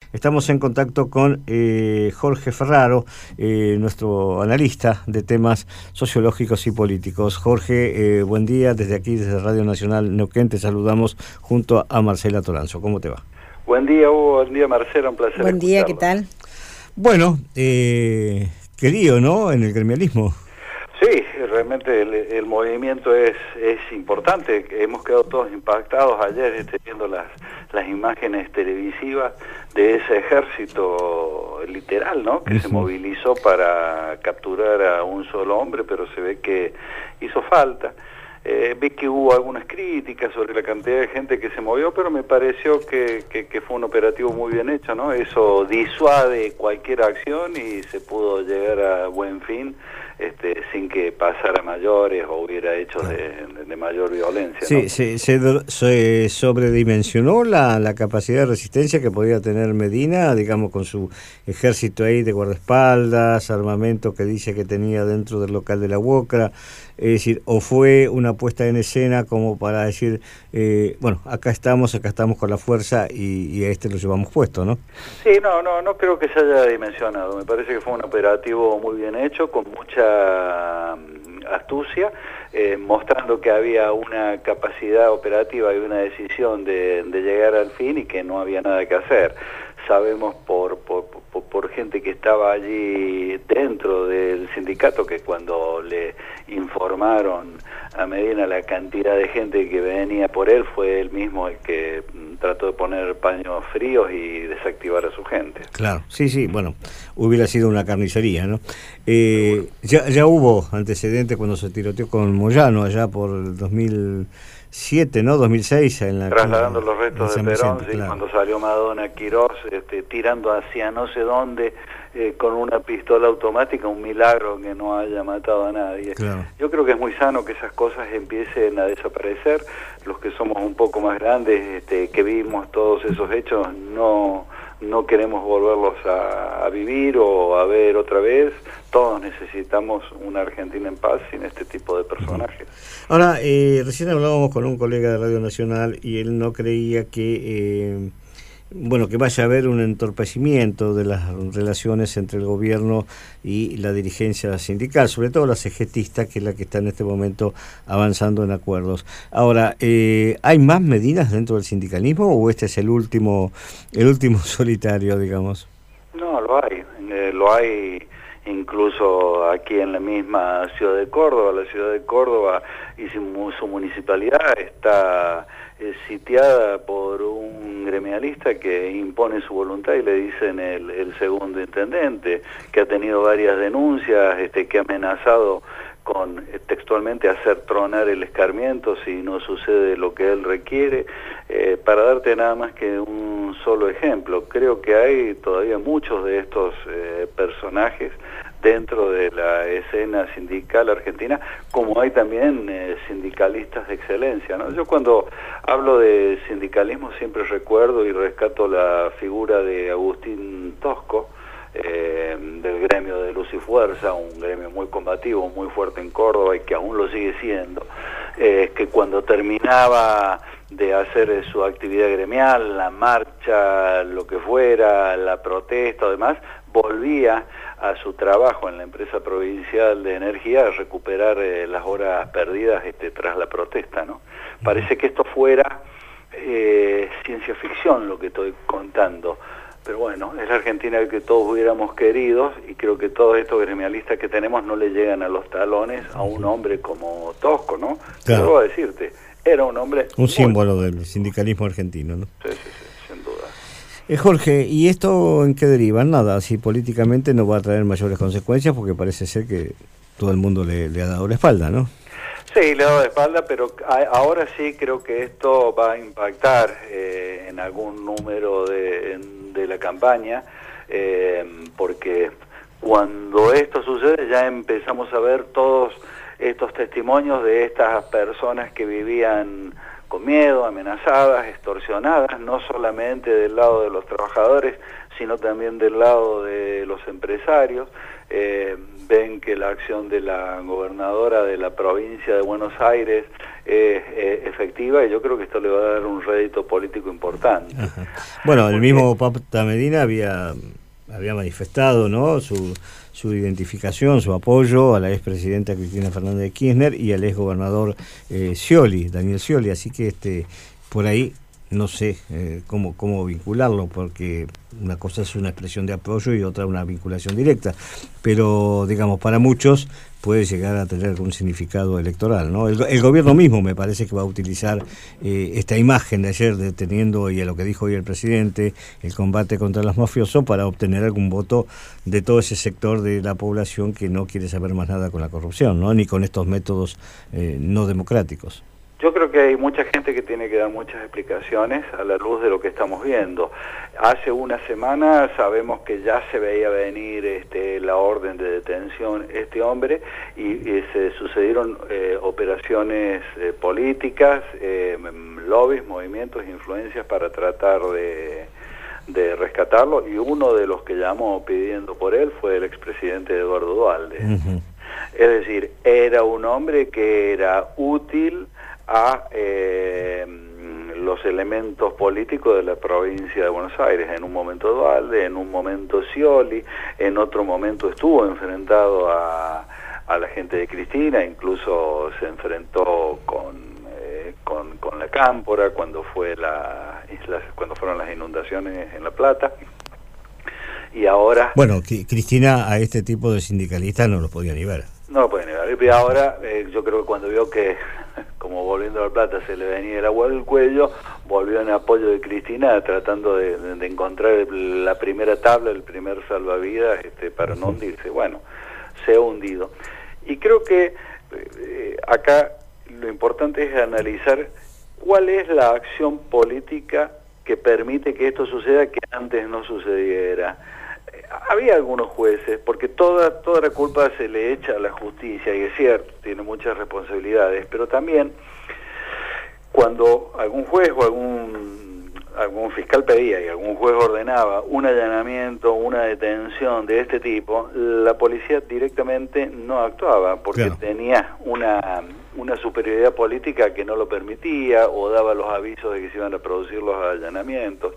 Estamos en contacto con Jorge Ferraro, nuestro analista de temas sociológicos y políticos. Jorge, buen día. Desde aquí, desde Radio Nacional Neuquén, te saludamos junto a Marcela Toranzo. ¿Cómo te va? Buen día, Hugo. Buen día, Marcela. Un placer. Buen día, ¿qué tal? Bueno, querido, ¿no?, en el gremialismo. Sí, realmente el movimiento es importante. Hemos quedado todos impactados ayer viendo las imágenes televisivas de ese ejército literal, ¿no?, que se movilizó para capturar a un solo hombre, pero se ve que hizo falta. Vi que hubo algunas críticas sobre la cantidad de gente que se movió, pero me pareció que fue un operativo muy bien hecho, ¿no? Eso disuade cualquier acción y se pudo llegar a buen fin sin que pasara mayores o hubiera hechos de mayor violencia, ¿no? Sí, se sobredimensionó la capacidad de resistencia que podía tener Medina, digamos, con su ejército ahí de guardaespaldas, armamento que dice que tenía dentro del local de la UOCRA. Es decir, o fue una puesta en escena como para decir, bueno, acá estamos con la fuerza y a lo llevamos puesto, ¿no? Sí, no creo que se haya dimensionado. Me parece que fue un operativo muy bien hecho, con mucha astucia, mostrando que había una capacidad operativa y una decisión de llegar al fin y que no había nada que hacer. Sabemos por gente que estaba allí dentro del sindicato que cuando le informaron a Medina la cantidad de gente que venía por él, fue él mismo el que trató de poner paños fríos y desactivar a su gente. Claro, sí, bueno, hubiera sido una carnicería, ¿no? Ya hubo antecedentes cuando se tiroteó con Moyano allá por el 2007, ¿no? 2006 trasladando los restos de Perón, Vicente, sí, claro. cuando salió Madonna Quirós, tirando hacia no sé dónde, con una pistola automática, un milagro que no haya matado a nadie. Claro. Yo creo que es muy sano que esas cosas empiecen a desaparecer. Los que somos un poco más grandes, que vimos todos esos hechos, no queremos volverlos a vivir o a ver otra vez. Todos necesitamos una Argentina en paz sin este tipo de personajes. Ahora, recién hablábamos con un colega de Radio Nacional y él no creía que que vaya a haber un entorpecimiento de las relaciones entre el gobierno y la dirigencia sindical, sobre todo la CGTista, que es la que está en este momento avanzando en acuerdos. Ahora, ¿hay más Medinas dentro del sindicalismo o este es el último solitario, digamos? No, lo hay incluso aquí en la misma ciudad de Córdoba. La ciudad de Córdoba y su municipalidad está sitiada por un gremialista que impone su voluntad y le dicen el segundo intendente, que ha tenido varias denuncias, que ha amenazado con textualmente hacer tronar el escarmiento si no sucede lo que él requiere. Para darte nada más que un solo ejemplo, creo que hay todavía muchos de estos personajes dentro de la escena sindical argentina, como hay también sindicalistas de excelencia, ¿no? Yo cuando hablo de sindicalismo siempre recuerdo y rescato la figura de Agustín Tosco, del gremio de Luz y Fuerza, un gremio muy combativo, muy fuerte en Córdoba y que aún lo sigue siendo, que cuando terminaba de hacer su actividad gremial, la marcha, lo que fuera, la protesta o demás, volvía a su trabajo en la empresa provincial de energía a recuperar las horas perdidas tras la protesta, ¿no? Parece que esto fuera ciencia ficción lo que estoy contando, pero bueno, es la Argentina que todos hubiéramos querido y creo que todos estos gremialistas que tenemos no le llegan a los talones a un hombre como Tosco, ¿no? Claro. Debo decirte, era un hombre... Un símbolo del sindicalismo argentino, ¿no? Sí, sin duda. Jorge, ¿y esto en qué deriva? Nada, si políticamente no va a traer mayores consecuencias porque parece ser que todo el mundo le ha dado la espalda, ¿no? Sí, le ha dado la espalda, pero ahora sí creo que esto va a impactar en algún número de la campaña, porque cuando esto sucede ya empezamos a ver todos estos testimonios de estas personas que vivían con miedo, amenazadas, extorsionadas, no solamente del lado de los trabajadores, sino también del lado de los empresarios. Ven que la acción de la gobernadora de la provincia de Buenos Aires es efectiva, y yo creo que esto le va a dar un rédito político importante. Ajá. Bueno, el mismo Papa Medina había manifestado, ¿no?, su identificación, su apoyo a la expresidenta Cristina Fernández de Kirchner y al exgobernador Daniel Scioli, así que por ahí no sé cómo vincularlo, porque una cosa es una expresión de apoyo y otra una vinculación directa, pero digamos, para muchos puede llegar a tener algún significado electoral, ¿no? El gobierno mismo me parece que va a utilizar esta imagen de ayer, deteniendo, y a lo que dijo hoy el presidente, el combate contra los mafiosos, para obtener algún voto de todo ese sector de la población que no quiere saber más nada con la corrupción, ¿no?, ni con estos métodos no democráticos. Yo creo que hay mucha gente que tiene que dar muchas explicaciones a la luz de lo que estamos viendo. Hace una semana sabemos que ya se veía venir la orden de detención este hombre, y se sucedieron operaciones políticas, lobbies, movimientos, influencias para tratar de rescatarlo, y uno de los que llamó pidiendo por él fue el expresidente Eduardo Duhalde. Uh-huh. Es decir, era un hombre que era útil a los elementos políticos de la provincia de Buenos Aires. En un momento Duhalde, en un momento Scioli, en otro momento estuvo enfrentado a la gente de Cristina, incluso se enfrentó con la Cámpora cuando cuando fueron las inundaciones en La Plata. Y ahora... Bueno, Cristina a este tipo de sindicalistas no los podía ni ver. No lo pueden negar. Y ahora yo creo que cuando vio que, como volviendo a La Plata, se le venía el agua del cuello, volvió en apoyo de Cristina, tratando de encontrar la primera tabla, el primer salvavidas para no hundirse. Bueno, se ha hundido. Y creo que acá lo importante es analizar cuál es la acción política que permite que esto suceda, que antes no sucediera. Había algunos jueces, porque toda la culpa se le echa a la justicia, y es cierto, tiene muchas responsabilidades, pero también cuando algún juez o algún fiscal pedía y algún juez ordenaba un allanamiento, una detención de este tipo, la policía directamente no actuaba, porque claro, tenía una superioridad política que no lo permitía, o daba los avisos de que se iban a producir los allanamientos.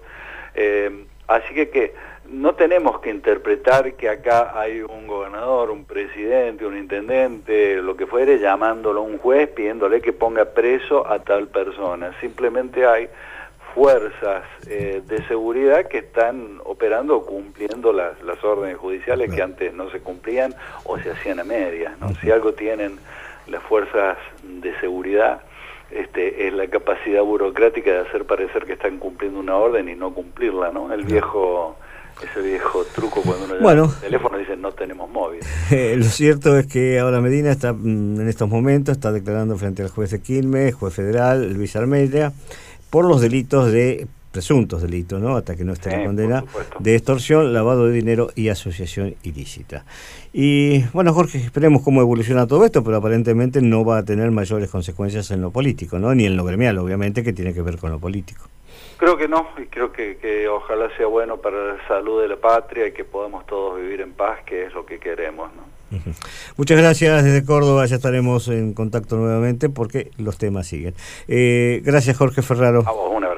Así que no tenemos que interpretar que acá hay un gobernador, un presidente, un intendente, lo que fuere, llamándolo a un juez, pidiéndole que ponga preso a tal persona. Simplemente hay fuerzas de seguridad que están operando o cumpliendo las órdenes judiciales, que antes no se cumplían o se hacían a medias, ¿no? Si algo tienen las fuerzas de seguridad, es la capacidad burocrática de hacer parecer que están cumpliendo una orden y no cumplirla, ¿no? Ese viejo truco cuando uno llama al teléfono y dice no tenemos móvil. Lo cierto es que ahora Medina está en estos momentos está declarando frente al juez de Quilmes, juez federal Luis Almeida, por los presuntos delitos, ¿no?, hasta que no esté la condena, de extorsión, lavado de dinero y asociación ilícita. Y bueno, Jorge, esperemos cómo evoluciona todo esto, pero aparentemente no va a tener mayores consecuencias en lo político, ¿no?, ni en lo gremial, obviamente, que tiene que ver con lo político. Creo que no, y creo que ojalá sea bueno para la salud de la patria y que podamos todos vivir en paz, que es lo que queremos, ¿no? Muchas gracias desde Córdoba, ya estaremos en contacto nuevamente porque los temas siguen. Gracias, Jorge Ferraro. A vos, una